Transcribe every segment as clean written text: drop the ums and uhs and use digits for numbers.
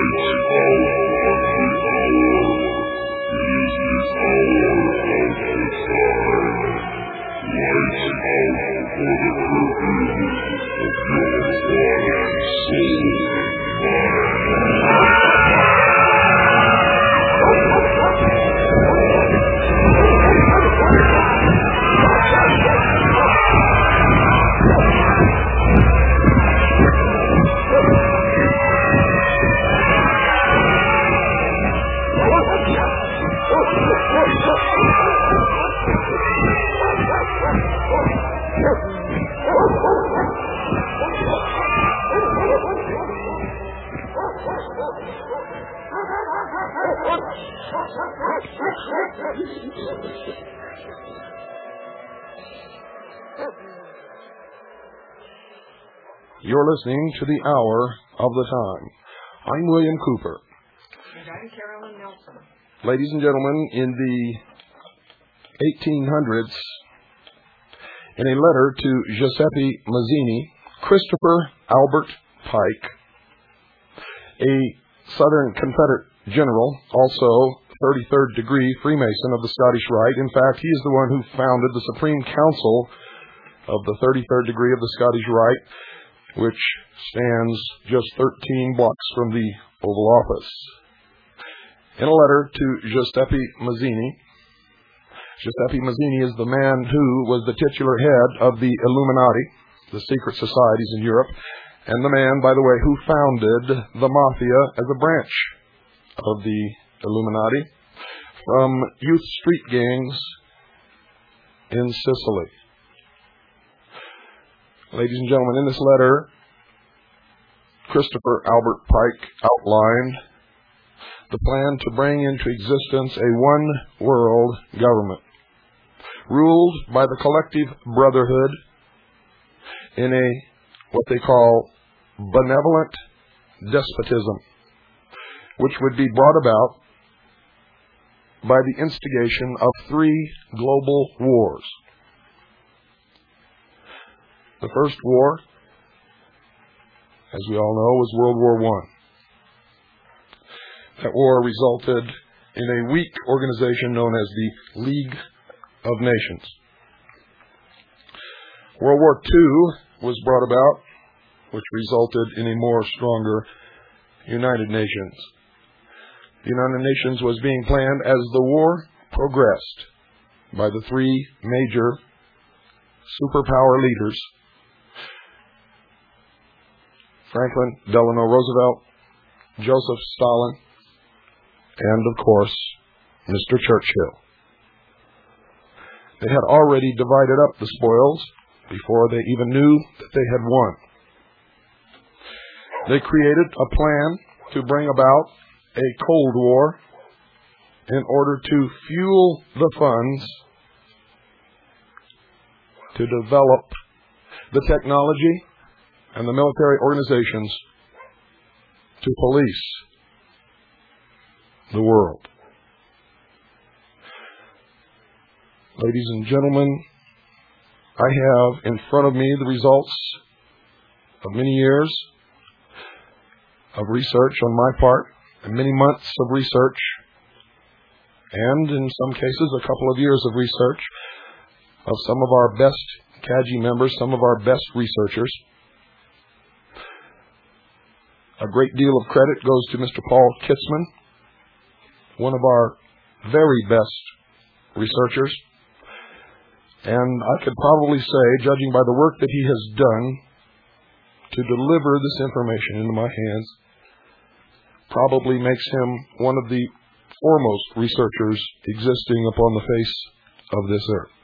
You're listening to the Hour of the Time. I'm William Cooper. And I'm Carolyn Nelson. Ladies and gentlemen, in the 1800s, in a letter to Giuseppe Mazzini, Christopher Albert Pike, a Southern Confederate general, also 33rd degree Freemason of the Scottish Rite. In fact, he is the one who founded the Supreme Council of the 33rd degree of the Scottish Rite, which stands just 13 blocks from the Oval Office. In a letter to Giuseppe Mazzini is the man who was the titular head of the Illuminati, the secret societies in Europe, and the man, by the way, who founded the Mafia as a branch of the Illuminati from youth street gangs in Sicily. Ladies and gentlemen, in this letter, Christopher Albert Pike outlined the plan to bring into existence a one-world government, ruled by the collective brotherhood in a, what they call, benevolent despotism, which would be brought about by the instigation of 3 global wars. The first war, as we all know, was World War I. That war resulted in a weak organization known as the League of Nations. World War II was brought about, which resulted in a more stronger United Nations. The United Nations was being planned as the war progressed by the 3 major superpower leaders, Franklin Delano Roosevelt, Joseph Stalin, and, of course, Mr. Churchill. They had already divided up the spoils before they even knew that they had won. They created a plan to bring about a Cold War in order to fuel the funds to develop the technology and the military organizations to police the world. Ladies and gentlemen, I have in front of me the results of many years of research on my part, and many months of research, and in some cases a couple of years of research of some of our best CAGI members, some of our best researchers. A great deal of credit goes to Mr. Paul Kitzman, one of our very best researchers. And I could probably say, judging by the work that he has done to deliver this information into my hands, probably makes him one of the foremost researchers existing upon the face of this earth.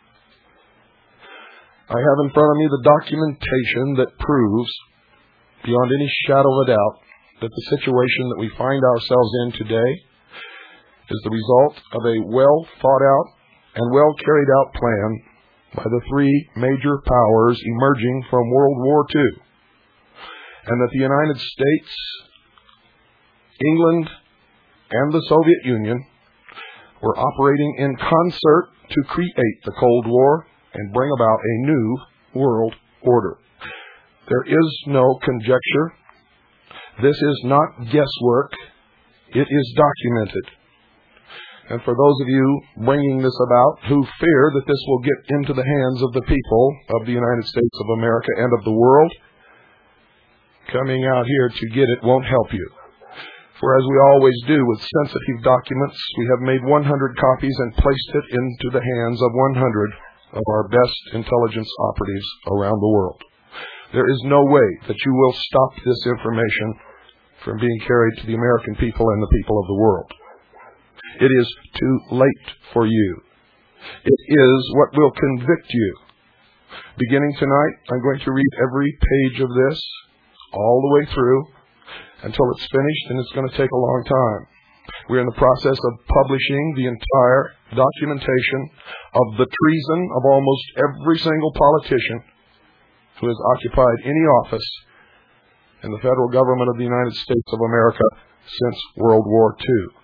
I have in front of me the documentation that proves, beyond any shadow of a doubt, that the situation that we find ourselves in today is the result of a well-thought-out and well-carried-out plan by the 3 major powers emerging from World War II, and that the United States, England, and the Soviet Union were operating in concert to create the Cold War and bring about a new world order. There is no conjecture. This is not guesswork. It is documented. And for those of you bringing this about who fear that this will get into the hands of the people of the United States of America and of the world, coming out here to get it won't help you. For as we always do with sensitive documents, we have made 100 copies and placed it into the hands of 100 of our best intelligence operatives around the world. There is no way that you will stop this information from being carried to the American people and the people of the world. It is too late for you. It is what will convict you. Beginning tonight, I'm going to read every page of this all the way through until it's finished, and it's going to take a long time. We're in the process of publishing the entire documentation of the treason of almost every single politician who has occupied any office in the federal government of the United States of America since World War II.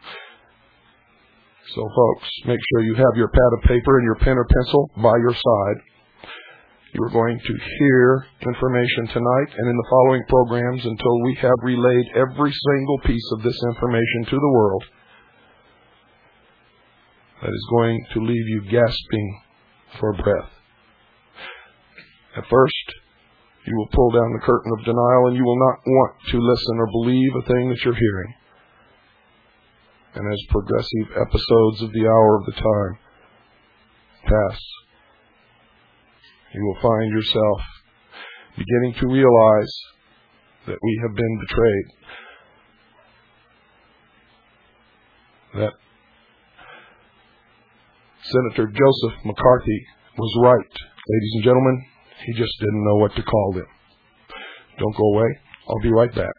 So, folks, make sure you have your pad of paper and your pen or pencil by your side. You are going to hear information tonight and in the following programs until we have relayed every single piece of this information to the world that is going to leave you gasping for breath. At first, you will pull down the curtain of denial and you will not want to listen or believe a thing that you're hearing. And as progressive episodes of the hour of the time pass, you will find yourself beginning to realize that we have been betrayed. That Senator Joseph McCarthy was right. Ladies and gentlemen, he just didn't know what to call them. Don't go away. I'll be right back.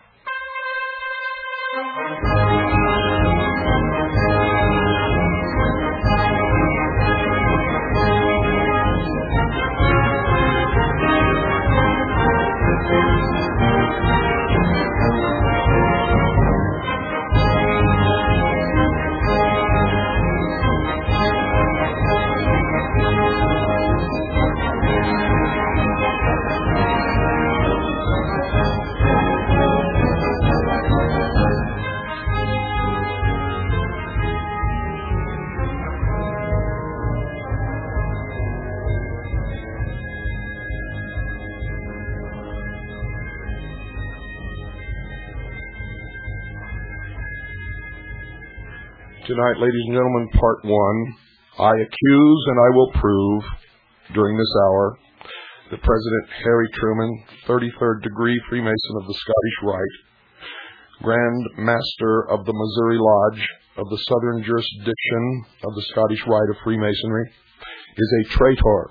Tonight, ladies and gentlemen, part one. I accuse and I will prove during this hour that President Harry Truman, 33rd degree Freemason of the Scottish Rite, Grand Master of the Missouri Lodge of the Southern Jurisdiction of the Scottish Rite of Freemasonry, is a traitor.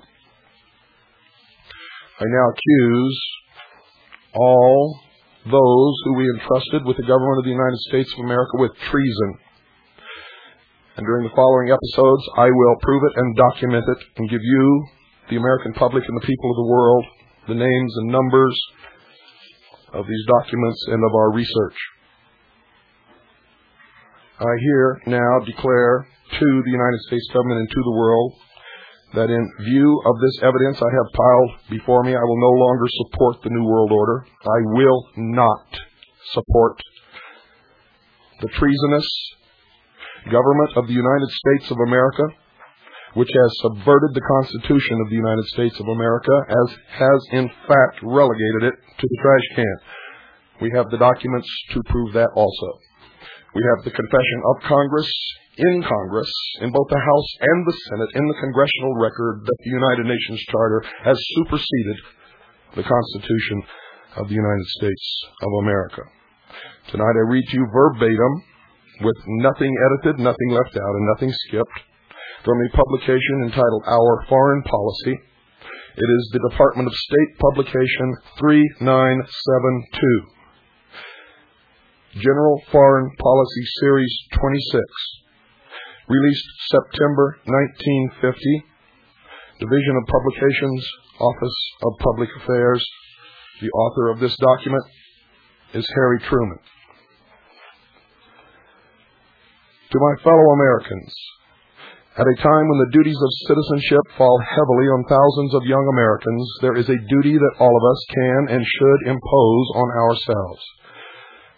I now accuse all those who we entrusted with the government of the United States of America with treason. And during the following episodes, I will prove it and document it and give you, the American public and the people of the world, the names and numbers of these documents and of our research. I here now declare to the United States government and to the world that in view of this evidence I have piled before me, I will no longer support the New World Order. I will not support the treasonous government of the United States of America, which has subverted the Constitution of the United States of America, as has in fact relegated it to the trash can. We have the documents to prove that also. We have the confession of Congress, in both the House and the Senate, in the congressional record, that the United Nations Charter has superseded the Constitution of the United States of America. Tonight I read to you verbatim, with nothing edited, nothing left out, and nothing skipped, from a publication entitled Our Foreign Policy. It is the Department of State publication 3972. General Foreign Policy Series 26. Released September 1950. Division of Publications, Office of Public Affairs. The author of this document is Harry Truman. To my fellow Americans, at a time when the duties of citizenship fall heavily on thousands of young Americans, there is a duty that all of us can and should impose on ourselves.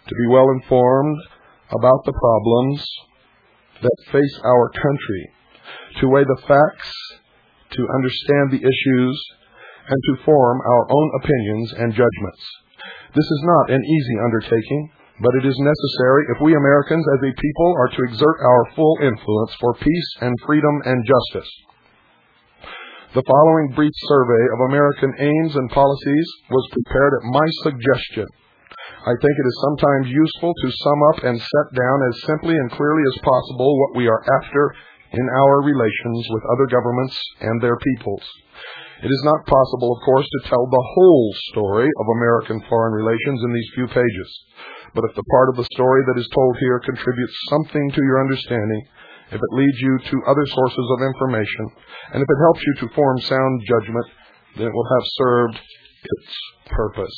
to be well informed about the problems that face our country, to weigh the facts, to understand the issues, and to form our own opinions and judgments. This is not an easy undertaking, but it is necessary if we Americans as a people are to exert our full influence for peace and freedom and justice. The following brief survey of American aims and policies was prepared at my suggestion. I think it is sometimes useful to sum up and set down as simply and clearly as possible what we are after in our relations with other governments and their peoples. It is not possible, of course, to tell the whole story of American foreign relations in these few pages. But if the part of the story that is told here contributes something to your understanding, if it leads you to other sources of information, and if it helps you to form sound judgment, then it will have served its purpose.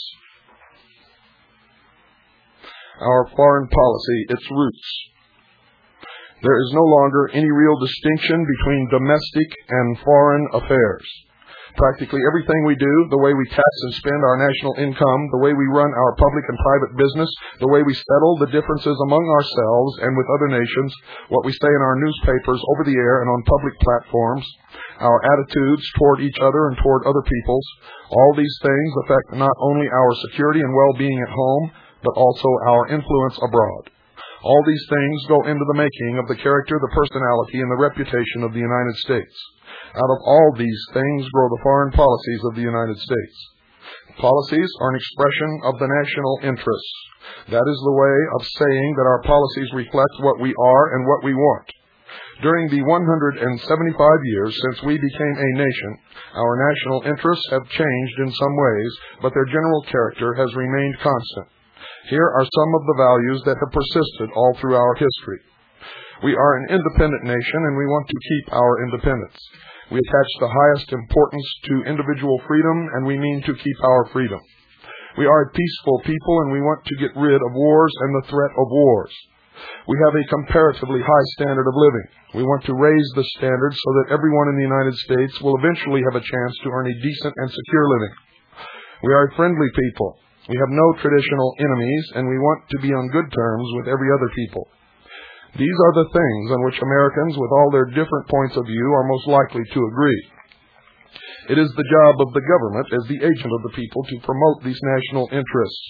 Our foreign policy, its roots. There is no longer any real distinction between domestic and foreign affairs. Practically everything we do, the way we tax and spend our national income, the way we run our public and private business, the way we settle the differences among ourselves and with other nations, what we say in our newspapers, over the air, and on public platforms, our attitudes toward each other and toward other peoples, all these things affect not only our security and well-being at home, but also our influence abroad. All these things go into the making of the character, the personality, and the reputation of the United States. Out of all these things grow the foreign policies of the United States. Policies are an expression of the national interests. That is the way of saying that our policies reflect what we are and what we want. During the 175 years since we became a nation, our national interests have changed in some ways, but their general character has remained constant. Here are some of the values that have persisted all through our history. We are an independent nation, and we want to keep our independence. We attach the highest importance to individual freedom, and we mean to keep our freedom. We are a peaceful people, and we want to get rid of wars and the threat of wars. We have a comparatively high standard of living. We want to raise the standard so that everyone in the United States will eventually have a chance to earn a decent and secure living. We are a friendly people. We have no traditional enemies, and we want to be on good terms with every other people. These are the things on which Americans, with all their different points of view, are most likely to agree. It is the job of the government, as the agent of the people, to promote these national interests.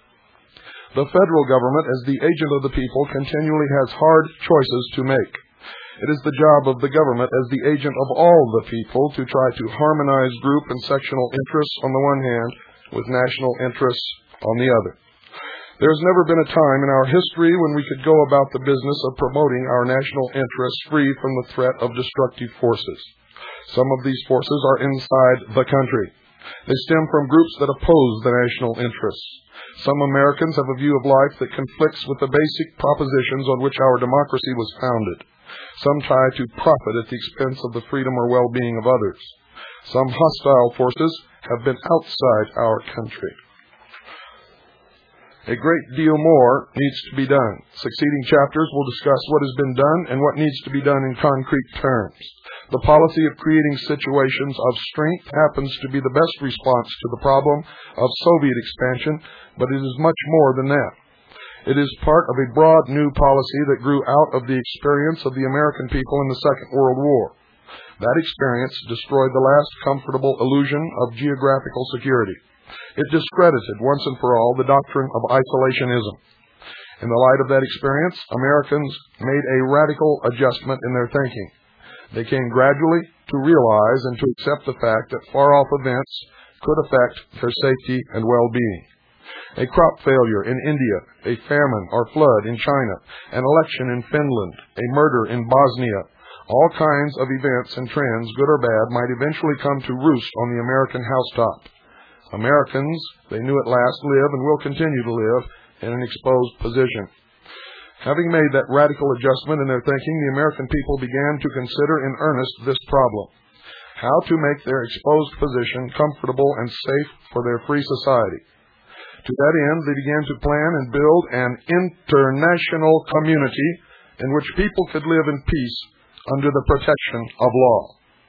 The federal government, as the agent of the people, continually has hard choices to make. It is the job of the government, as the agent of all the people, to try to harmonize group and sectional interests on the one hand, with national interests on the other. There has never been a time in our history when we could go about the business of promoting our national interests free from the threat of destructive forces. Some of these forces are inside the country. They stem from groups that oppose the national interests. Some Americans have a view of life that conflicts with the basic propositions on which our democracy was founded. Some try to profit at the expense of the freedom or well-being of others. Some hostile forces have been outside our country. A great deal more needs to be done. Succeeding chapters will discuss what has been done and what needs to be done in concrete terms. The policy of creating situations of strength happens to be the best response to the problem of Soviet expansion, but it is much more than that. It is part of a broad new policy that grew out of the experience of the American people in the Second World War. That experience destroyed the last comfortable illusion of geographical security. It discredited once and for all the doctrine of isolationism. In the light of that experience, Americans made a radical adjustment in their thinking. They came gradually to realize and to accept the fact that far-off events could affect their safety and well-being. A crop failure in India, a famine or flood in China, an election in Finland, a murder in Bosnia, all kinds of events and trends, good or bad, might eventually come to roost on the American housetop. Americans, they knew at last, live and will continue to live in an exposed position. Having made that radical adjustment in their thinking, the American people began to consider in earnest this problem: how to make their exposed position comfortable and safe for their free society. To that end, they began to plan and build an international community in which people could live in peace under the protection of law.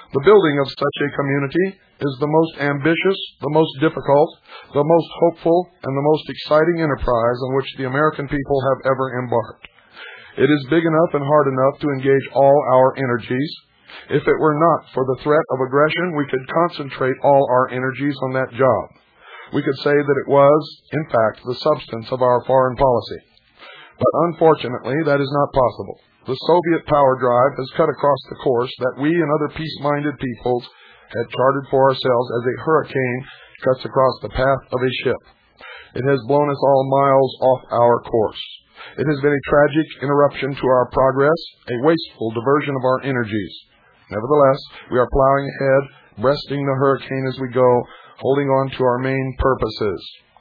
The building of such a community is the most ambitious, the most difficult, the most hopeful, and the most exciting enterprise on which the American people have ever embarked. It is big enough and hard enough to engage all our energies. If it were not for the threat of aggression, we could concentrate all our energies on that job. We could say that it was, in fact, the substance of our foreign policy. But unfortunately, that is not possible. The Soviet power drive has cut across the course that we and other peace-minded peoples had charted for ourselves as a hurricane cuts across the path of a ship. It has blown us all miles off our course. It has been a tragic interruption to our progress, a wasteful diversion of our energies. Nevertheless, we are plowing ahead, breasting the hurricane as we go, holding on to our main purposes.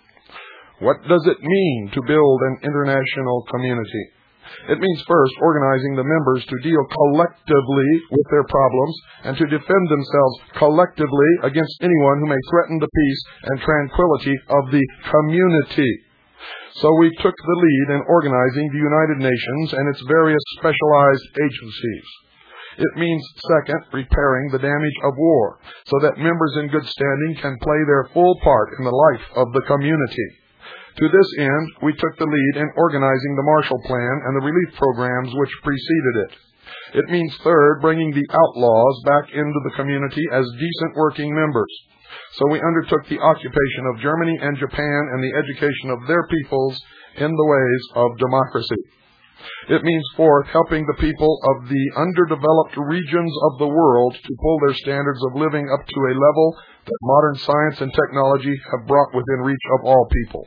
What does it mean to build an international community? It means first organizing the members to deal collectively with their problems and to defend themselves collectively against anyone who may threaten the peace and tranquility of the community. So we took the lead in organizing the United Nations and its various specialized agencies. It means, second, repairing the damage of war so that members in good standing can play their full part in the life of the community. To this end, we took the lead in organizing the Marshall Plan and the relief programs which preceded it. It means, third, bringing the outlaws back into the community as decent working members. So we undertook the occupation of Germany and Japan and the education of their peoples in the ways of democracy. It means, fourth, helping the people of the underdeveloped regions of the world to pull their standards of living up to a level that modern science and technology have brought within reach of all people.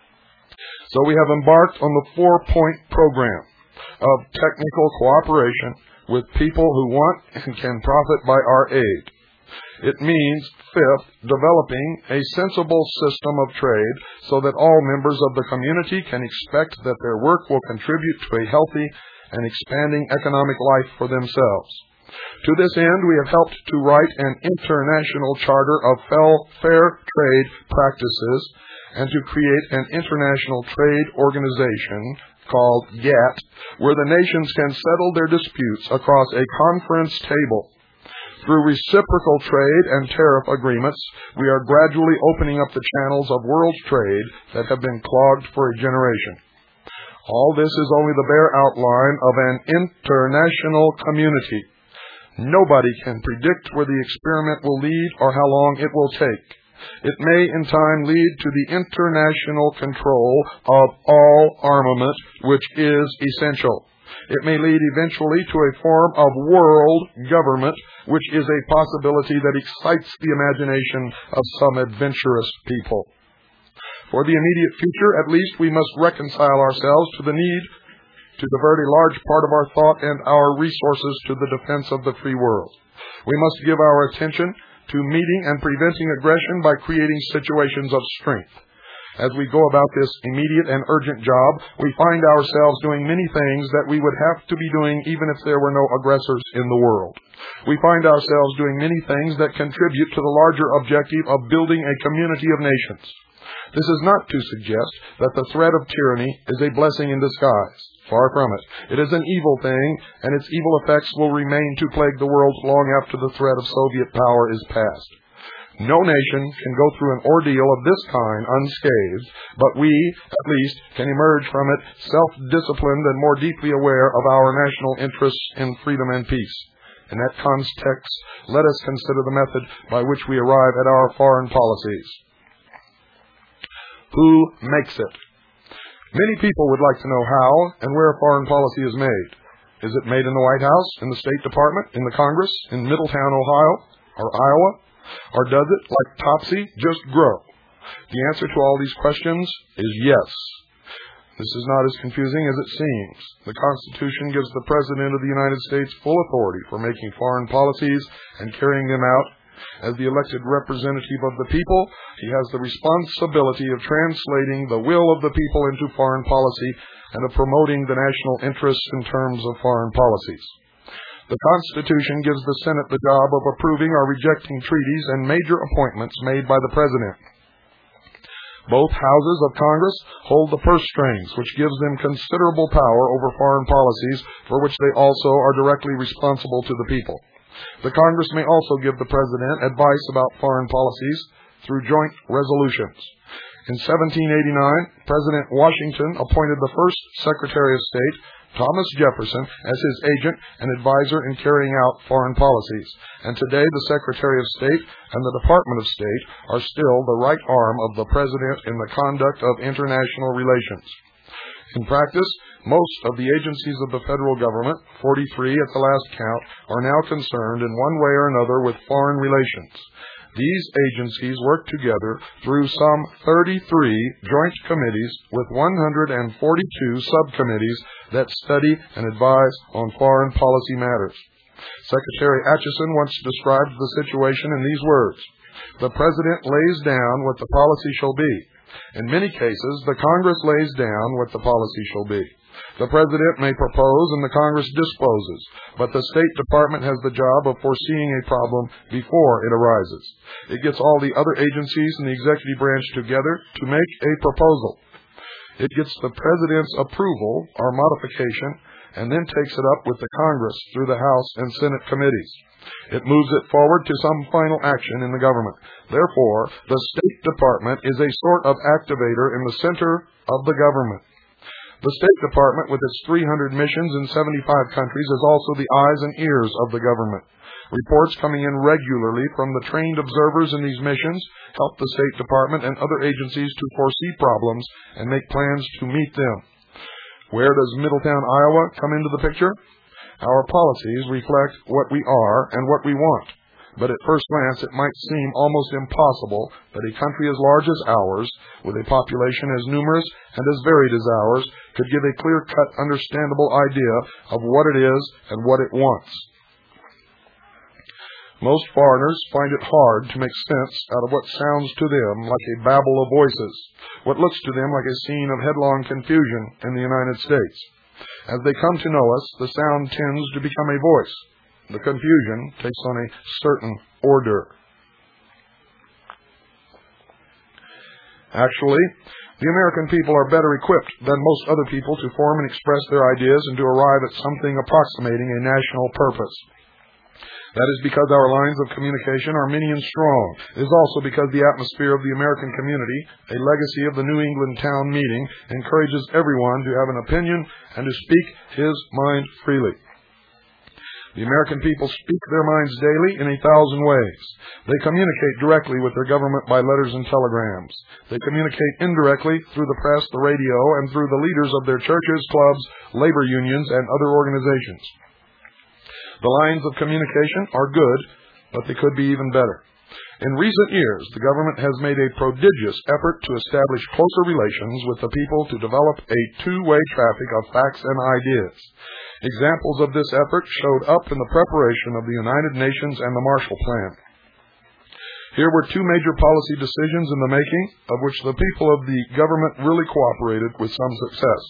So we have embarked on the 4-point program of technical cooperation with people who want and can profit by our aid. It means, fifth, developing a sensible system of trade so that all members of the community can expect that their work will contribute to a healthy and expanding economic life for themselves. To this end, we have helped to write an international charter of fair trade practices and to create an international trade organization called GATT, where the nations can settle their disputes across a conference table. Through reciprocal trade and tariff agreements, we are gradually opening up the channels of world trade that have been clogged for a generation. All this is only the bare outline of an international community. Nobody can predict where the experiment will lead or how long it will take. It may in time lead to the international control of all armament, which is essential. It may lead eventually to a form of world government, which is a possibility that excites the imagination of some adventurous people. For the immediate future, at least, we must reconcile ourselves to the need to divert a large part of our thought and our resources to the defense of the free world. We must give our attention to meeting and preventing aggression by creating situations of strength. As we go about this immediate and urgent job, we find ourselves doing many things that we would have to be doing even if there were no aggressors in the world. We find ourselves doing many things that contribute to the larger objective of building a community of nations. This is not to suggest that the threat of tyranny is a blessing in disguise. Far from it. It is an evil thing, and its evil effects will remain to plague the world long after the threat of Soviet power is past. No nation can go through an ordeal of this kind unscathed, but we, at least, can emerge from it self-disciplined and more deeply aware of our national interests in freedom and peace. In that context, let us consider the method by which we arrive at our foreign policies. Who makes it? Many people would like to know how and where foreign policy is made. Is it made in the White House, in the State Department, in the Congress, in Middletown, Ohio, or Iowa? Or does it, like Topsy, just grow? The answer to all these questions is yes. This is not as confusing as it seems. The Constitution gives the President of the United States full authority for making foreign policies and carrying them out. As the elected representative of the people, he has the responsibility of translating the will of the people into foreign policy and of promoting the national interests in terms of foreign policies. The Constitution gives the Senate the job of approving or rejecting treaties and major appointments made by the President. Both houses of Congress hold the purse strings, which gives them considerable power over foreign policies for which they also are directly responsible to the people. The Congress may also give the President advice about foreign policies through joint resolutions. In 1789, President Washington appointed the first Secretary of State, Thomas Jefferson, as his agent and advisor in carrying out foreign policies. And today, the Secretary of State and the Department of State are still the right arm of the President in the conduct of international relations. In practice, most of the agencies of the federal government, 43 at the last count, are now concerned in one way or another with foreign relations. These agencies work together through some 33 joint committees with 142 subcommittees that study and advise on foreign policy matters. Secretary Acheson once described the situation in these words: "The President lays down what the policy shall be. In many cases, the Congress lays down what the policy shall be. The President may propose and the Congress disposes, but the State Department has the job of foreseeing a problem before it arises. It gets all the other agencies in the executive branch together to make a proposal. It gets the President's approval or modification and then takes it up with the Congress through the House and Senate committees. It moves it forward to some final action in the government. Therefore, the State Department is a sort of activator in the center of the government. The State Department, with its 300 missions in 75 countries, is also the eyes and ears of the government. Reports coming in regularly from the trained observers in these missions help the State Department and other agencies to foresee problems and make plans to meet them. Where does Middletown, Iowa come into the picture? Our policies reflect what we are and what we want. But at first glance, it might seem almost impossible that a country as large as ours, with a population as numerous and as varied as ours, could give a clear-cut, understandable idea of what it is and what it wants. Most foreigners find it hard to make sense out of what sounds to them like a babble of voices, what looks to them like a scene of headlong confusion in the United States. As they come to know us, the sound tends to become a voice. The confusion takes on a certain order. Actually, the American people are better equipped than most other people to form and express their ideas and to arrive at something approximating a national purpose. That is because our lines of communication are many and strong. It is also because the atmosphere of the American community, a legacy of the New England town meeting, encourages everyone to have an opinion and to speak his mind freely. The American people speak their minds daily in 1,000 ways. They communicate directly with their government by letters and telegrams. They communicate indirectly through the press, the radio, and through the leaders of their churches, clubs, labor unions, and other organizations. The lines of communication are good, but they could be even better. In recent years, the government has made a prodigious effort to establish closer relations with the people to develop a two-way traffic of facts and ideas. Examples of this effort showed up in the preparation of the United Nations and the Marshall Plan. Here were two major policy decisions in the making, of which the people of the government really cooperated with some success.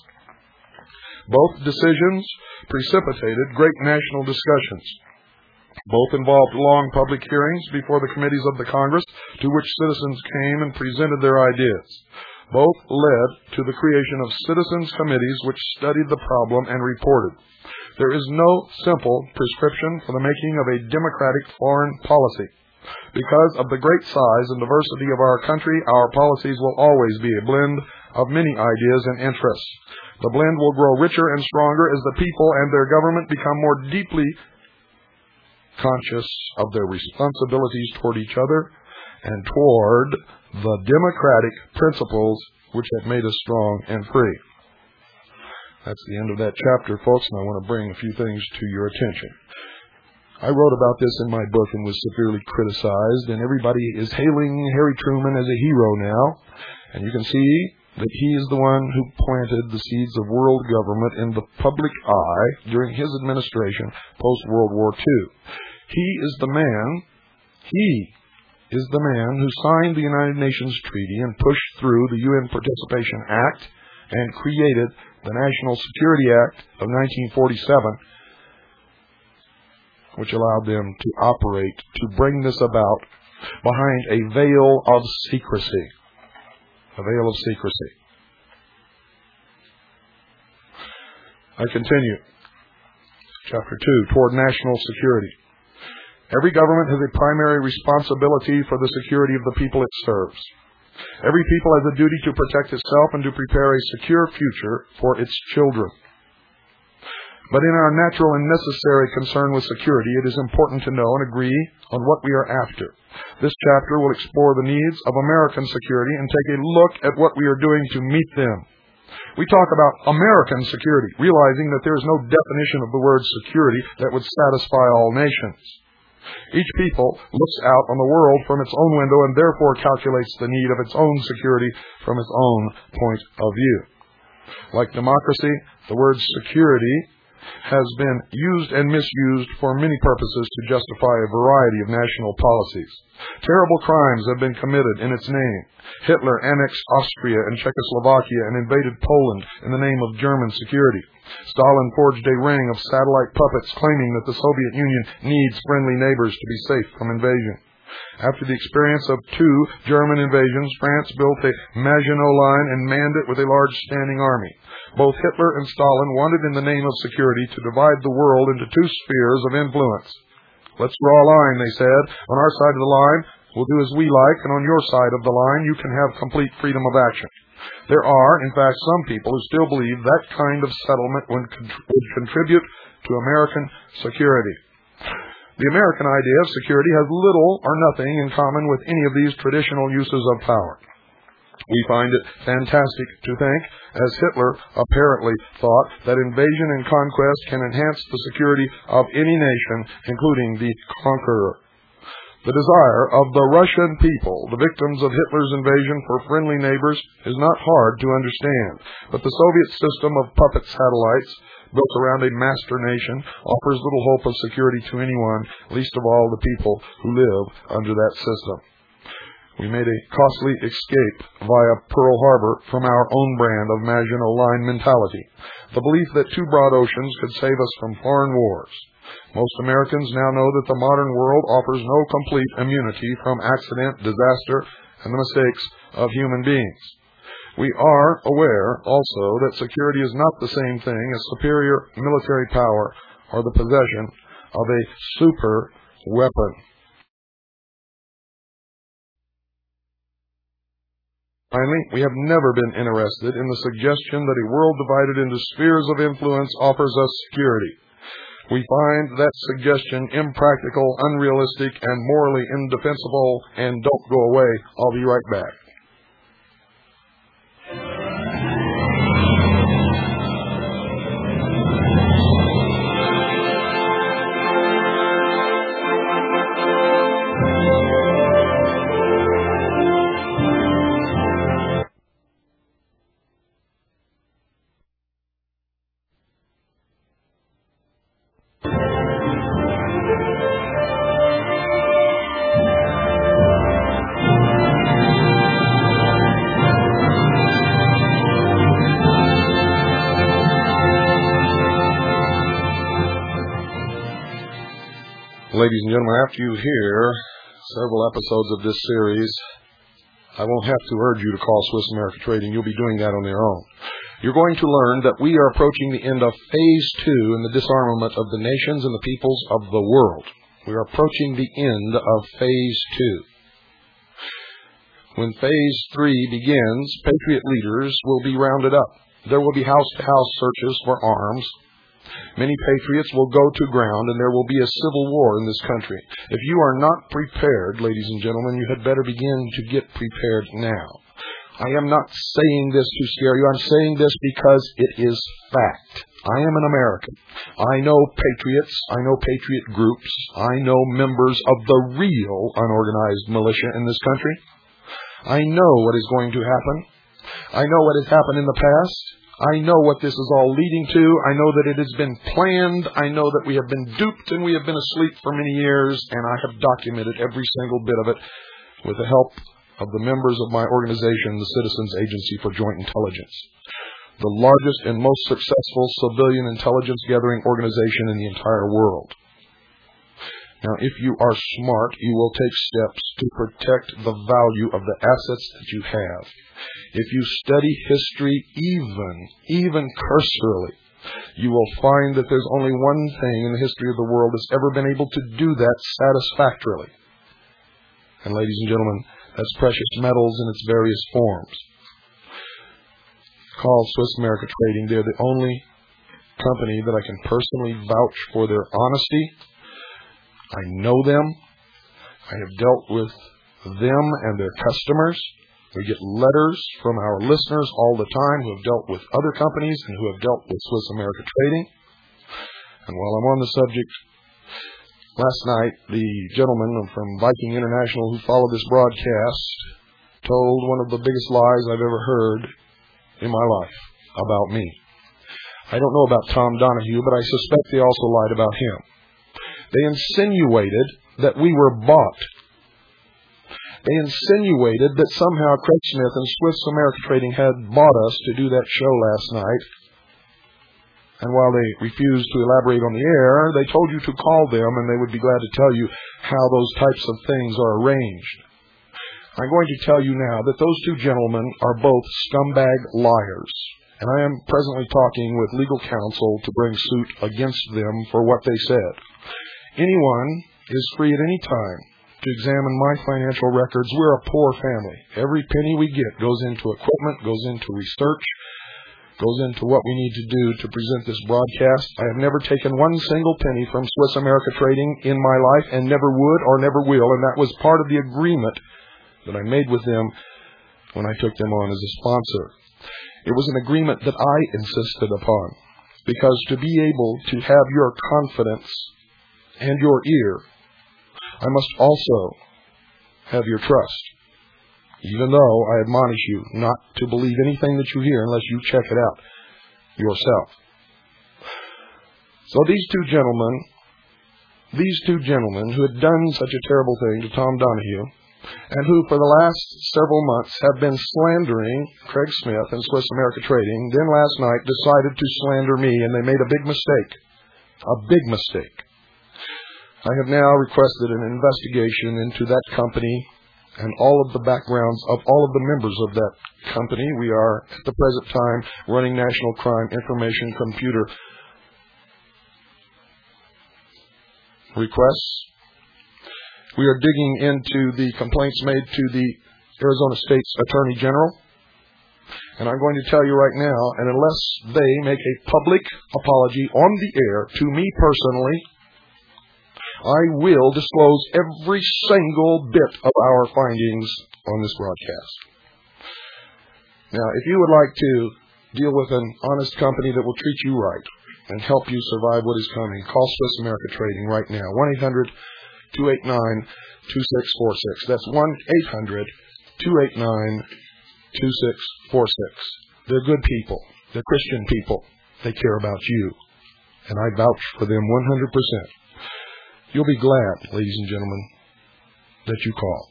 Both decisions precipitated great national discussions. Both involved long public hearings before the committees of the Congress, to which citizens came and presented their ideas. Both led to the creation of citizens' committees which studied the problem and reported. There is no simple prescription for the making of a democratic foreign policy. Because of the great size and diversity of our country, our policies will always be a blend of many ideas and interests. The blend will grow richer and stronger as the people and their government become more deeply conscious of their responsibilities toward each other and toward the democratic principles which have made us strong and free. That's the end of that chapter, folks, and I want to bring a few things to your attention. I wrote about this in my book and was severely criticized, and everybody is hailing Harry Truman as a hero now. And you can see that he is the one who planted the seeds of world government in the public eye during his administration post-World War II. He is the man who signed the United Nations Treaty and pushed through the UN Participation Act and created the National Security Act of 1947, which allowed them to operate, to bring this about behind a veil of secrecy. A veil of secrecy. I continue. Chapter 2, toward national security. Every government has a primary responsibility for the security of the people it serves. Every people has a duty to protect itself and to prepare a secure future for its children. But in our natural and necessary concern with security, it is important to know and agree on what we are after. This chapter will explore the needs of American security and take a look at what we are doing to meet them. We talk about American security, realizing that there is no definition of the word security that would satisfy all nations. Each people looks out on the world from its own window and therefore calculates the need of its own security from its own point of view. Like democracy, the word security has been used and misused for many purposes to justify a variety of national policies. Terrible crimes have been committed in its name. Hitler annexed Austria and Czechoslovakia and invaded Poland in the name of German security. Stalin forged a ring of satellite puppets claiming that the Soviet Union needs friendly neighbors to be safe from invasion. After the experience of 2 German invasions, France built a Maginot Line and manned it with a large standing army. Both Hitler and Stalin wanted in the name of security to divide the world into 2 spheres of influence. Let's draw a line, they said. On our side of the line, we'll do as we like, and on your side of the line, you can have complete freedom of action. There are, in fact, some people who still believe that kind of settlement would contribute to American security. The American idea of security has little or nothing in common with any of these traditional uses of power. We find it fantastic to think, as Hitler apparently thought, that invasion and conquest can enhance the security of any nation, including the conqueror. The desire of the Russian people, the victims of Hitler's invasion, for friendly neighbors is not hard to understand, but the Soviet system of puppet satellites built around a master nation offers little hope of security to anyone, least of all the people who live under that system. We made a costly escape via Pearl Harbor from our own brand of Maginot Line mentality, the belief that 2 broad oceans could save us from foreign wars. Most Americans now know that the modern world offers no complete immunity from accident, disaster, and the mistakes of human beings. We are aware also that security is not the same thing as superior military power or the possession of a super weapon. Finally, we have never been interested in the suggestion that a world divided into spheres of influence offers us security. We find that suggestion impractical, unrealistic, and morally indefensible. And don't go away. I'll be right back. Ladies and gentlemen, after you hear several episodes of this series, I won't have to urge you to call Swiss America Trading. You'll be doing that on your own. You're going to learn that we are approaching the end of Phase 2 in the disarmament of the nations and the peoples of the world. We are approaching the end of Phase 2. When Phase 3 begins, patriot leaders will be rounded up. There will be house-to-house searches for arms. Many patriots will go to ground, and there will be a civil war in this country. If you are not prepared, ladies and gentlemen, you had better begin to get prepared now. I am not saying this to scare you. I'm saying this because it is fact. I am an American. I know patriots. I know patriot groups. I know members of the real unorganized militia in this country. I know what is going to happen. I know what has happened in the past. I know what this is all leading to. I know that it has been planned. I know that we have been duped and we have been asleep for many years, and I have documented every single bit of it with the help of the members of my organization, the Citizens Agency for Joint Intelligence, the largest and most successful civilian intelligence gathering organization in the entire world. Now, if you are smart, you will take steps to protect the value of the assets that you have. If you study history even cursorily, You will find that there's only one thing in the history of the world that's ever been able to do that satisfactorily. And ladies and gentlemen, that's precious metals in its various forms. Called Swiss America Trading. They're the only company that I can personally vouch for their honesty. I know them. I have dealt with them and their customers. We get letters from our listeners all the time who have dealt with other companies and who have dealt with Swiss America Trading. And while I'm on the subject, last night the gentleman from Viking International who followed this broadcast told one of the biggest lies I've ever heard in my life about me. I don't know about Tom Donahue, but I suspect they also lied about him. They insinuated that we were bought. They insinuated that somehow Craig Smith and Swiss America Trading had bought us to do that show last night. And while they refused to elaborate on the air, they told you to call them and they would be glad to tell you how those types of things are arranged. I'm going to tell you now that those two gentlemen are both scumbag liars. And I am presently talking with legal counsel to bring suit against them for what they said. Anyone is free at any time to examine my financial records. We're a poor family. Every penny we get goes into equipment, goes into research, goes into what we need to do to present this broadcast. I have never taken one single penny from Swiss America Trading in my life and never would or never will. And that was part of the agreement that I made with them when I took them on as a sponsor. It was an agreement that I insisted upon, because to be able to have your confidence and your ear, I must also have your trust, even though I admonish you not to believe anything that you hear unless you check it out yourself. So these two gentlemen who had done such a terrible thing to Tom Donahue, and who for the last several months have been slandering Craig Smith and Swiss America Trading, then last night decided to slander me, and they made a big mistake. A big mistake. I have now requested an investigation into that company and all of the backgrounds of all of the members of that company. We are, at the present time, running National Crime Information Computer requests. We are digging into the complaints made to the Arizona State's Attorney General. And I'm going to tell you right now, and unless they make a public apology on the air to me personally, I will disclose every single bit of our findings on this broadcast. Now, if you would like to deal with an honest company that will treat you right and help you survive what is coming, call Swiss America Trading right now. 1-800-289-2646. That's 1-800-289-2646. They're good people. They're Christian people. They care about you. And I vouch for them 100%. You'll be glad, ladies and gentlemen, that you called.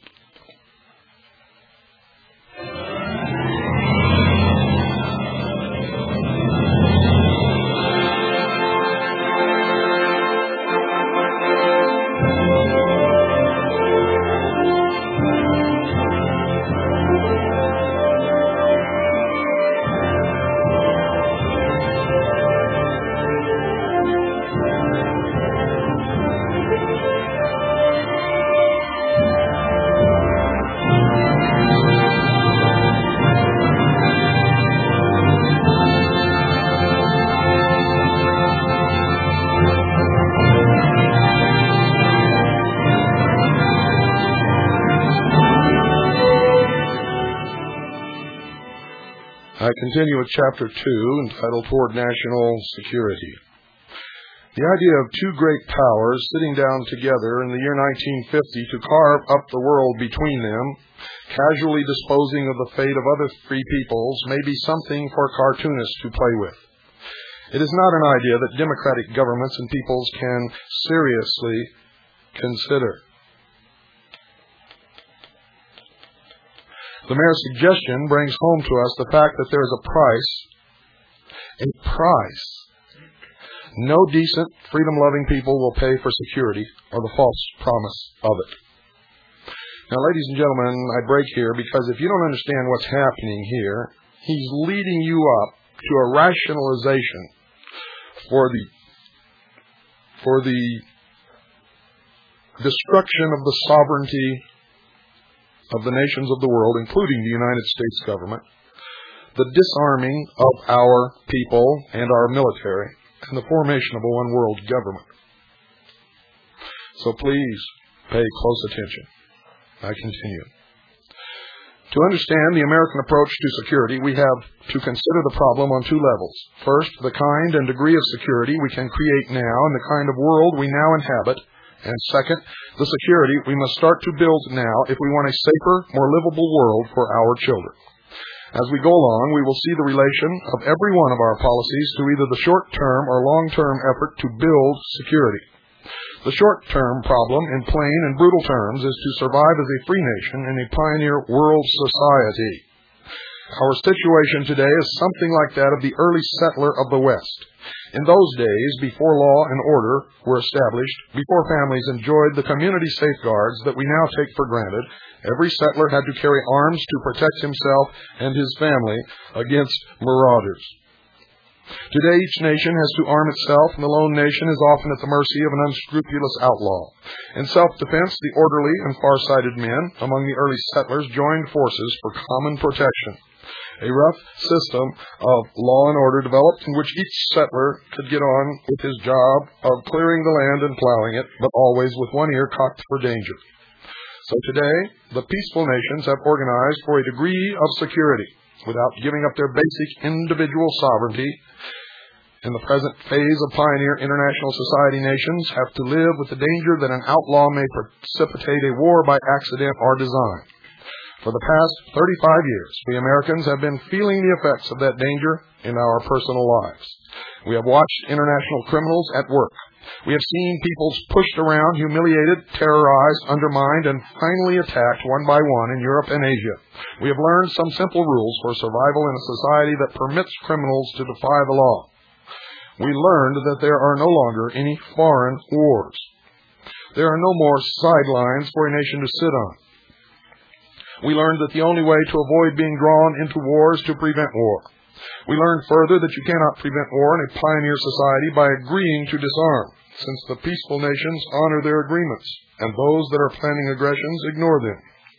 I continue with Chapter 2, entitled Toward National Security. The idea of two great powers sitting down together in the year 1950 to carve up the world between them, casually disposing of the fate of other free peoples, may be something for cartoonists to play with. It is not an idea that democratic governments and peoples can seriously consider. The mere suggestion brings home to us the fact that there is a price no decent, freedom-loving people will pay for security or the false promise of it. Now, ladies and gentlemen, I break here because if you don't understand what's happening here, he's leading you up to a rationalization for the destruction of the sovereignty of the nations of the world, including the United States government, the disarming of our people and our military, and the formation of a one world government. So please pay close attention. I continue. To understand the American approach to security, we have to consider the problem on two levels. First, the kind and degree of security we can create now and the kind of world we now inhabit. And second, the security we must start to build now if we want a safer, more livable world for our children. As we go along, we will see the relation of every one of our policies to either the short-term or long-term effort to build security. The short-term problem, in plain and brutal terms, is to survive as a free nation in a pioneer world society. Our situation today is something like that of the early settler of the West. In those days, before law and order were established, before families enjoyed the community safeguards that we now take for granted, every settler had to carry arms to protect himself and his family against marauders. Today, each nation has to arm itself, and the lone nation is often at the mercy of an unscrupulous outlaw. In self-defense, the orderly and far-sighted men among the early settlers joined forces for common protection. A rough system of law and order developed in which each settler could get on with his job of clearing the land and plowing it, but always with one ear cocked for danger. So today, the peaceful nations have organized for a degree of security without giving up their basic individual sovereignty. In the present phase of pioneer international society, nations have to live with the danger that an outlaw may precipitate a war by accident or design. For the past 35 years, we Americans have been feeling the effects of that danger in our personal lives. We have watched international criminals at work. We have seen peoples pushed around, humiliated, terrorized, undermined, and finally attacked one by one in Europe and Asia. We have learned some simple rules for survival in a society that permits criminals to defy the law. We learned that there are no longer any foreign wars. There are no more sidelines for a nation to sit on. We learned that the only way to avoid being drawn into war is to prevent war. We learned further that you cannot prevent war in a pioneer society by agreeing to disarm, since the peaceful nations honor their agreements, and those that are planning aggressions ignore them.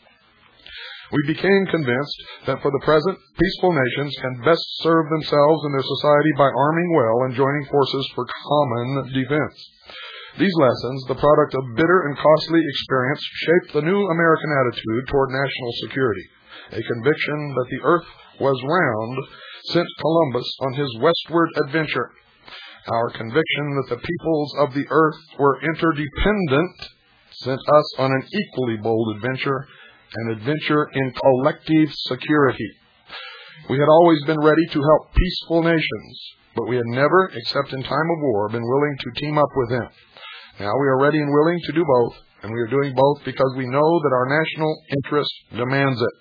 We became convinced that for the present, peaceful nations can best serve themselves and their society by arming well and joining forces for common defense. These lessons, the product of bitter and costly experience, shaped the new American attitude toward national security, a conviction that the earth was round sent Columbus on his westward adventure. Our conviction that the peoples of the earth were interdependent sent us on an equally bold adventure, an adventure in collective security. We had always been ready to help peaceful nations, but we had never, except in time of war, been willing to team up with them. Now we are ready and willing to do both, and we are doing both because we know that our national interest demands it.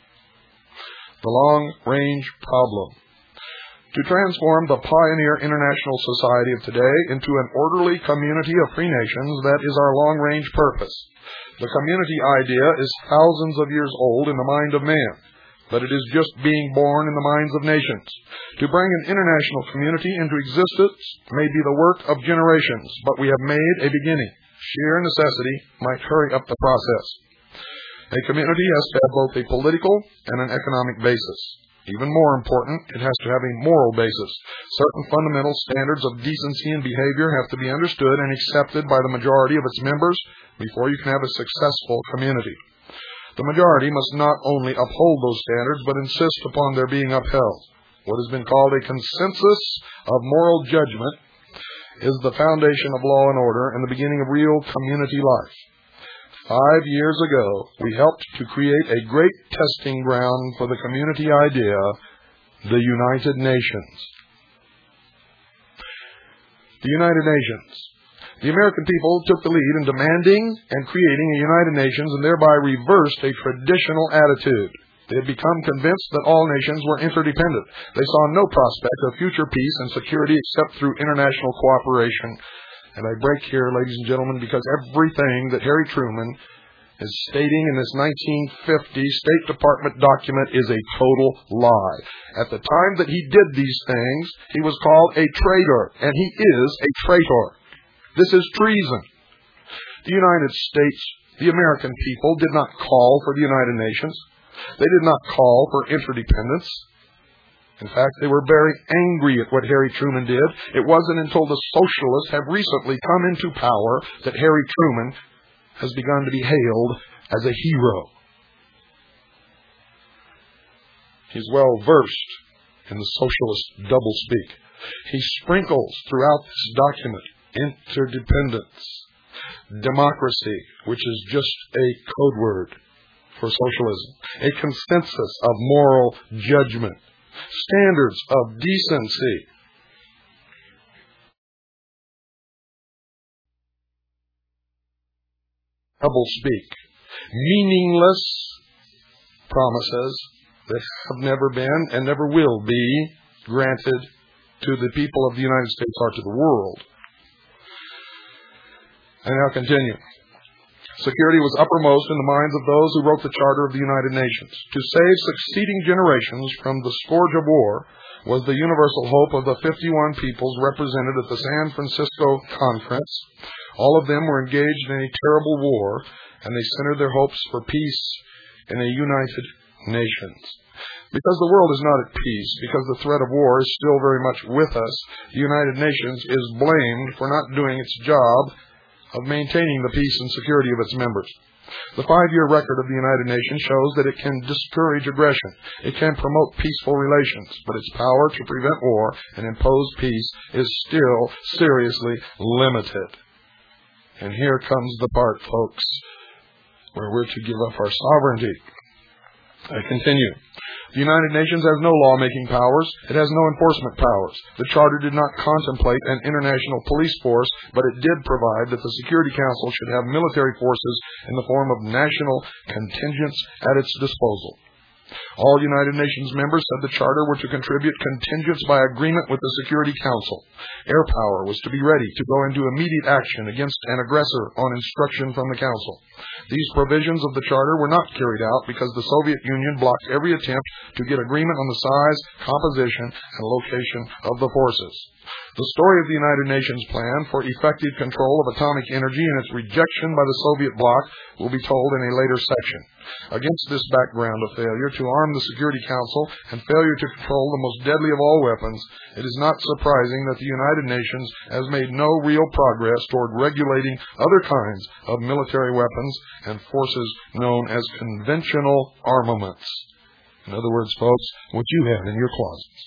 The long-range problem. To transform the pioneer international society of today into an orderly community of free nations, that is our long-range purpose. The community idea is thousands of years old in the mind of man, but it is just being born in the minds of nations. To bring an international community into existence may be the work of generations, but we have made a beginning. Sheer necessity might hurry up the process. A community has to have both a political and an economic basis. Even more important, it has to have a moral basis. Certain fundamental standards of decency and behavior have to be understood and accepted by the majority of its members before you can have a successful community. The majority must not only uphold those standards, but insist upon their being upheld. What has been called a consensus of moral judgment is the foundation of law and order and the beginning of real community life. 5 years ago, we helped to create a great testing ground for the community idea, the United Nations. The United Nations. The American people took the lead in demanding and creating a United Nations and thereby reversed a traditional attitude. They had become convinced that all nations were interdependent. They saw no prospect of future peace and security except through international cooperation. And I break here, ladies and gentlemen, because everything that Harry Truman His stating in this 1950 State Department document is a total lie. At the time that he did these things, he was called a traitor, and he is a traitor. This is treason. The United States, the American people, did not call for the United Nations. They did not call for interdependence. In fact, they were very angry at what Harry Truman did. It wasn't until the socialists have recently come into power that Harry Truman has begun to be hailed as a hero. He's well versed in the socialist doublespeak. He sprinkles throughout this document interdependence, democracy, which is just a code word for socialism, a consensus of moral judgment, standards of decency. Doublespeak, meaningless promises that have never been and never will be granted to the people of the United States or to the world. I now continue. Security was uppermost in the minds of those who wrote the Charter of the United Nations. To save succeeding generations from the scourge of war was the universal hope of the 51 peoples represented at the San Francisco Conference. All of them were engaged in a terrible war, and they centered their hopes for peace in a united nations. Because the world is not at peace, because the threat of war is still very much with us, the United Nations is blamed for not doing its job of maintaining the peace and security of its members. The 5-year record of the United Nations shows that it can discourage aggression. It can promote peaceful relations, but its power to prevent war and impose peace is still seriously limited. And here comes the part, folks, where we're to give up our sovereignty. I continue. The United Nations has no lawmaking powers. It has no enforcement powers. The Charter did not contemplate an international police force, but it did provide that the Security Council should have military forces in the form of national contingents at its disposal. All United Nations members said the Charter were to contribute contingents by agreement with the Security Council. Air power was to be ready to go into immediate action against an aggressor on instruction from the Council. These provisions of the Charter were not carried out because the Soviet Union blocked every attempt to get agreement on the size, composition, and location of the forces. The story of the United Nations plan for effective control of atomic energy and its rejection by the Soviet bloc will be told in a later section. Against this background of failure to arm the Security Council and failure to control the most deadly of all weapons, it is not surprising that the United Nations has made no real progress toward regulating other kinds of military weapons and forces known as conventional armaments. In other words, folks, what you have in your closets.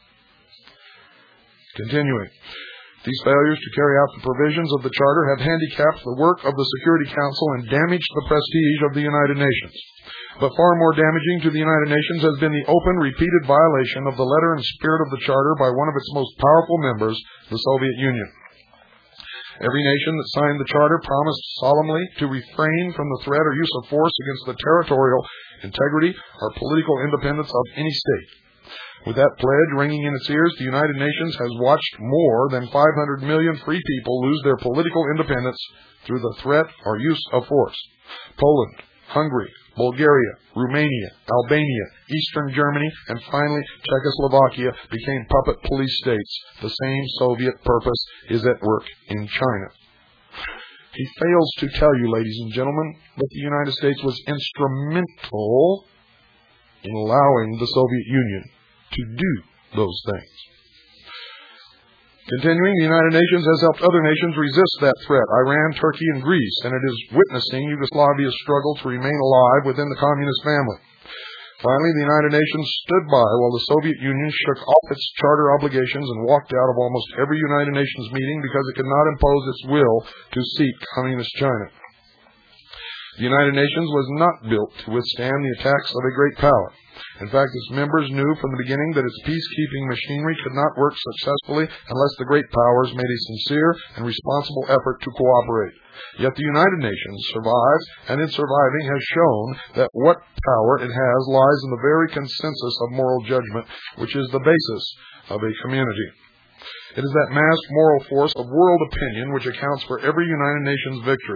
Continuing. These failures to carry out the provisions of the Charter have handicapped the work of the Security Council and damaged the prestige of the United Nations. But far more damaging to the United Nations has been the open, repeated violation of the letter and spirit of the Charter by one of its most powerful members, the Soviet Union. Every nation that signed the Charter promised solemnly to refrain from the threat or use of force against the territorial integrity or political independence of any state. With that pledge ringing in its ears, the United Nations has watched more than 500 million free people lose their political independence through the threat or use of force. Poland, Hungary, Bulgaria, Romania, Albania, Eastern Germany, and finally Czechoslovakia became puppet police states. The same Soviet purpose is at work in China. He fails to tell you, ladies and gentlemen, that the United States was instrumental in allowing the Soviet Union to do those things. Continuing, the United Nations has helped other nations resist that threat, Iran, Turkey, and Greece, and it is witnessing Yugoslavia's struggle to remain alive within the communist family. Finally, the United Nations stood by while the Soviet Union shook off its charter obligations and walked out of almost every United Nations meeting because it could not impose its will to seat communist China. The United Nations was not built to withstand the attacks of a great power. In fact, its members knew from the beginning that its peacekeeping machinery could not work successfully unless the great powers made a sincere and responsible effort to cooperate. Yet the United Nations survives, and in surviving has shown that what power it has lies in the very consensus of moral judgment, which is the basis of a community. It is that massed moral force of world opinion which accounts for every United Nations victory.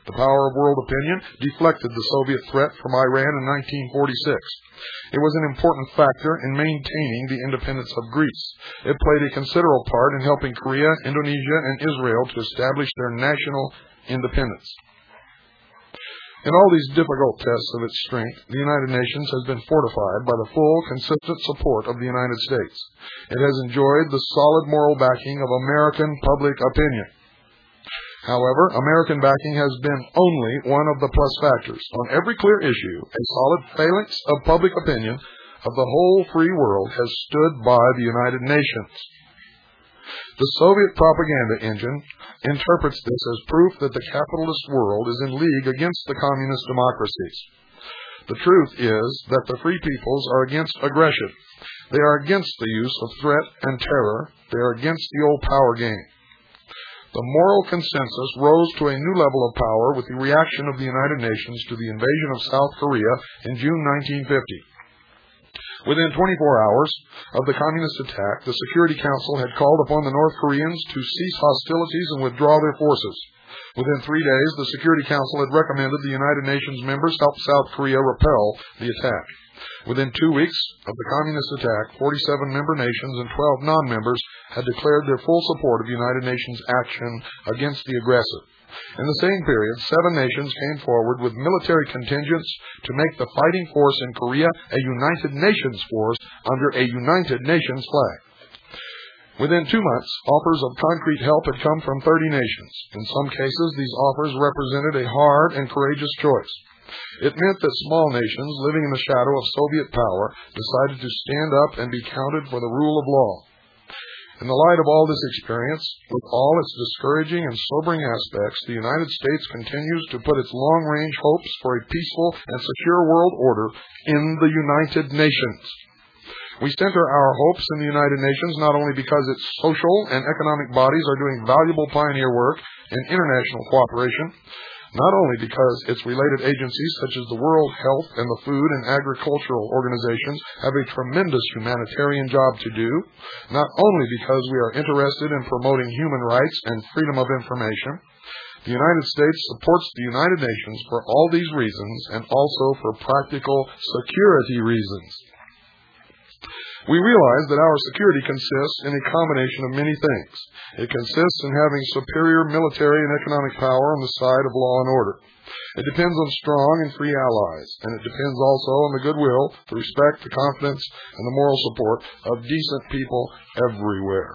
The power of world opinion deflected the Soviet threat from Iran in 1946. It was an important factor in maintaining the independence of Greece. It played a considerable part in helping Korea, Indonesia, and Israel to establish their national independence. In all these difficult tests of its strength, the United Nations has been fortified by the full, consistent support of the United States. It has enjoyed the solid moral backing of American public opinion. However, American backing has been only one of the plus factors. On every clear issue, a solid phalanx of public opinion of the whole free world has stood by the United Nations. The Soviet propaganda engine interprets this as proof that the capitalist world is in league against the communist democracies. The truth is that the free peoples are against aggression. They are against the use of threat and terror. They are against the old power game. The moral consensus rose to a new level of power with the reaction of the United Nations to the invasion of South Korea in June 1950. Within 24 hours of the communist attack, the Security Council had called upon the North Koreans to cease hostilities and withdraw their forces. Within 3 days, the Security Council had recommended the United Nations members help South Korea repel the attack. Within 2 weeks of the communist attack, 47 member nations and 12 non-members had declared their full support of United Nations action against the aggressor. In the same period, 7 nations came forward with military contingents to make the fighting force in Korea a United Nations force under a United Nations flag. Within 2 months, offers of concrete help had come from 30 nations. In some cases, these offers represented a hard and courageous choice. It meant that small nations living in the shadow of Soviet power decided to stand up and be counted for the rule of law. In the light of all this experience, with all its discouraging and sobering aspects, the United States continues to put its long-range hopes for a peaceful and secure world order in the United Nations. We center our hopes in the United Nations not only because its social and economic bodies are doing valuable pioneer work in international cooperation, not only because its related agencies such as the World Health and the Food and Agricultural Organizations have a tremendous humanitarian job to do, not only because we are interested in promoting human rights and freedom of information. The United States supports the United Nations for all these reasons and also for practical security reasons. We realize that our security consists in a combination of many things. It consists in having superior military and economic power on the side of law and order. It depends on strong and free allies, and it depends also on the goodwill, the respect, the confidence, and the moral support of decent people everywhere.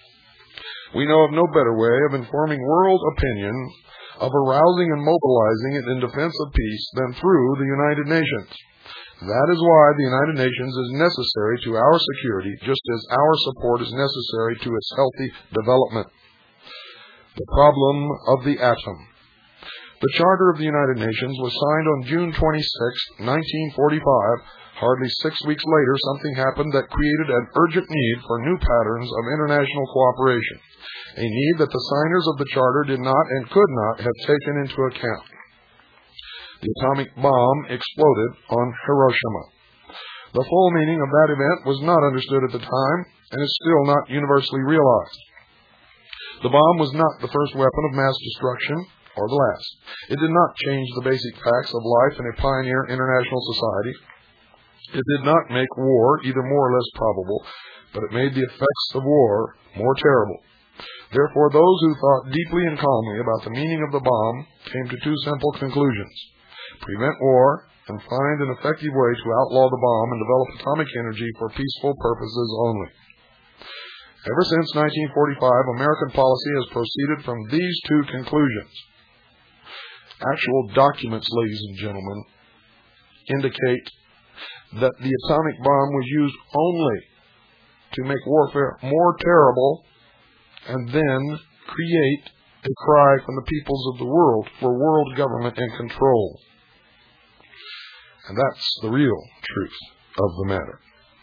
We know of no better way of informing world opinion, of arousing and mobilizing it in defense of peace than through the United Nations. That is why the United Nations is necessary to our security, just as our support is necessary to its healthy development. The problem of the atom. The Charter of the United Nations was signed on June 26, 1945. Hardly 6 weeks later, something happened that created an urgent need for new patterns of international cooperation, a need that the signers of the Charter did not and could not have taken into account. The atomic bomb exploded on Hiroshima. The full meaning of that event was not understood at the time and is still not universally realized. The bomb was not the first weapon of mass destruction or the last. It did not change the basic facts of life in a pioneer international society. It did not make war either more or less probable, but it made the effects of war more terrible. Therefore, those who thought deeply and calmly about the meaning of the bomb came to 2 simple conclusions: prevent war and find an effective way to outlaw the bomb and develop atomic energy for peaceful purposes only. Ever since 1945, American policy has proceeded from these 2 conclusions. Actual documents, ladies and gentlemen, indicate that the atomic bomb was used only to make warfare more terrible and then create a cry from the peoples of the world for world government and control. And that's the real truth of the matter.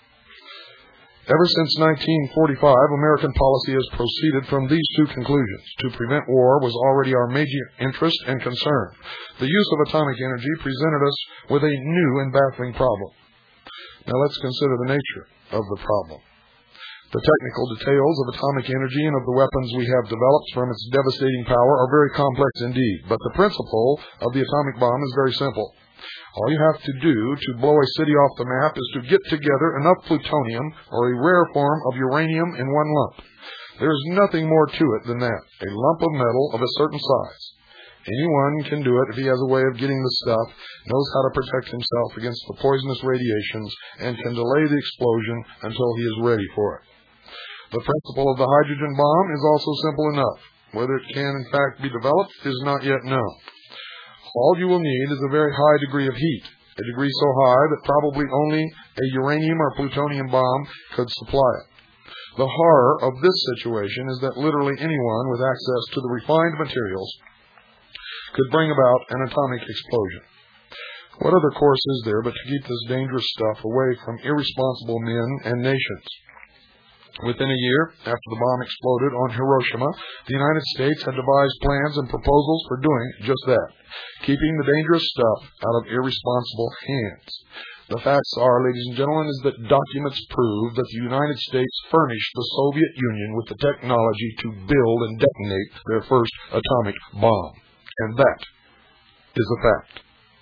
Ever since 1945, American policy has proceeded from these 2 conclusions. To prevent war was already our major interest and concern. The use of atomic energy presented us with a new and baffling problem. Now let's consider the nature of the problem. The technical details of atomic energy and of the weapons we have developed from its devastating power are very complex indeed, but the principle of the atomic bomb is very simple. All you have to do to blow a city off the map is to get together enough plutonium or a rare form of uranium in one lump. There is nothing more to it than that, a lump of metal of a certain size. Anyone can do it if he has a way of getting the stuff, knows how to protect himself against the poisonous radiations, and can delay the explosion until he is ready for it. The principle of the hydrogen bomb is also simple enough. Whether it can in fact be developed is not yet known. All you will need is a very high degree of heat, a degree so high that probably only a uranium or plutonium bomb could supply it. The horror of this situation is that literally anyone with access to the refined materials could bring about an atomic explosion. What other course is there but to keep this dangerous stuff away from irresponsible men and nations? Within a year after the bomb exploded on Hiroshima, the United States had devised plans and proposals for doing just that, keeping the dangerous stuff out of irresponsible hands. The facts are, ladies and gentlemen, is that documents prove that the United States furnished the Soviet Union with the technology to build and detonate their first atomic bomb. And that is a fact.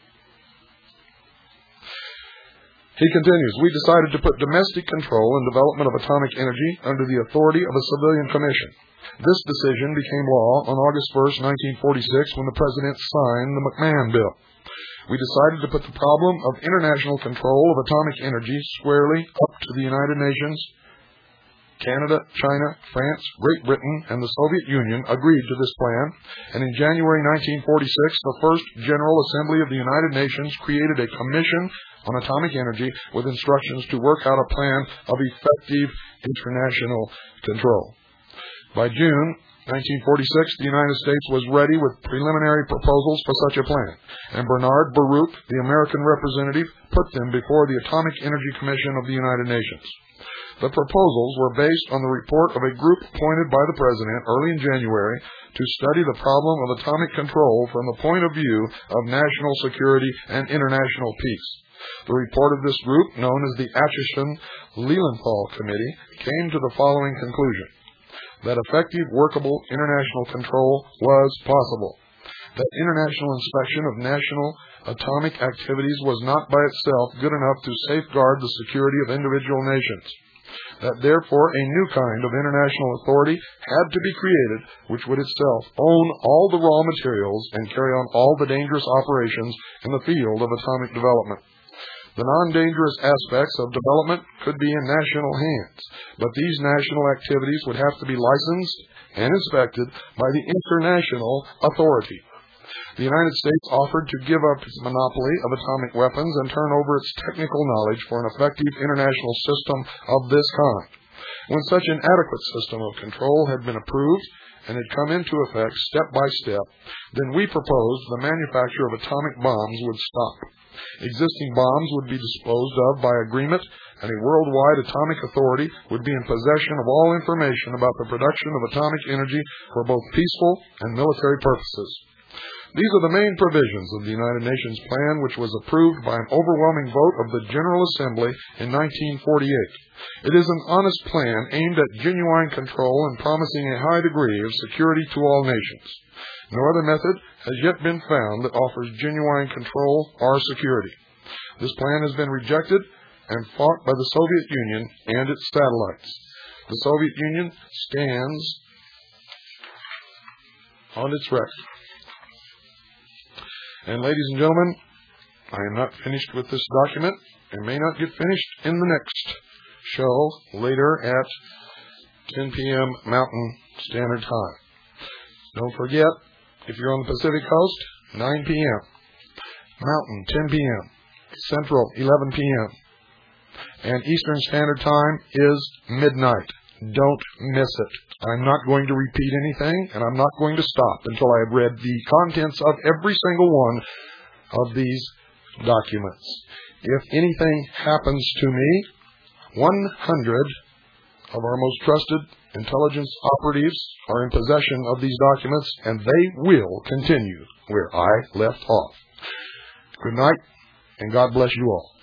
He continues, we decided to put domestic control and development of atomic energy under the authority of a civilian commission. This decision became law on August 1st, 1946, when the President signed the McMahon Bill. We decided to put the problem of international control of atomic energy squarely up to the United Nations. Canada, China, France, Great Britain, and the Soviet Union agreed to this plan, and in January 1946, the First General Assembly of the United Nations created a commission on atomic energy with instructions to work out a plan of effective international control. By June 1946, the United States was ready with preliminary proposals for such a plan, and Bernard Baruch, the American representative, put them before the Atomic Energy Commission of the United Nations. The proposals were based on the report of a group appointed by the President early in January to study the problem of atomic control from the point of view of national security and international peace. The report of this group, known as the Acheson-Lilienthal Committee, came to the following conclusion: that effective, workable international control was possible, that international inspection of national atomic activities was not by itself good enough to safeguard the security of individual nations, that therefore a new kind of international authority had to be created which would itself own all the raw materials and carry on all the dangerous operations in the field of atomic development. The non-dangerous aspects of development could be in national hands, but these national activities would have to be licensed and inspected by the international authority. The United States offered to give up its monopoly of atomic weapons and turn over its technical knowledge for an effective international system of this kind. When such an adequate system of control had been approved and had come into effect step by step, then we proposed the manufacture of atomic bombs would stop. Existing bombs would be disposed of by agreement, and a worldwide atomic authority would be in possession of all information about the production of atomic energy for both peaceful and military purposes. These are the main provisions of the United Nations plan, which was approved by an overwhelming vote of the General Assembly in 1948. It is an honest plan aimed at genuine control and promising a high degree of security to all nations. No other method has yet been found that offers genuine control or security. This plan has been rejected and fought by the Soviet Union and its satellites. The Soviet Union stands on its record. And ladies and gentlemen, I am not finished with this document and may not get finished in the next show later at 10 p.m. Mountain Standard Time. Don't forget, if you're on the Pacific Coast, 9 p.m. Mountain, 10 p.m. Central, 11 p.m. And Eastern Standard Time is midnight. Don't miss it. I'm not going to repeat anything, and I'm not going to stop until I have read the contents of every single one of these documents. If anything happens to me, 100 of our most trusted intelligence operatives are in possession of these documents, and they will continue where I left off. Good night, and God bless you all.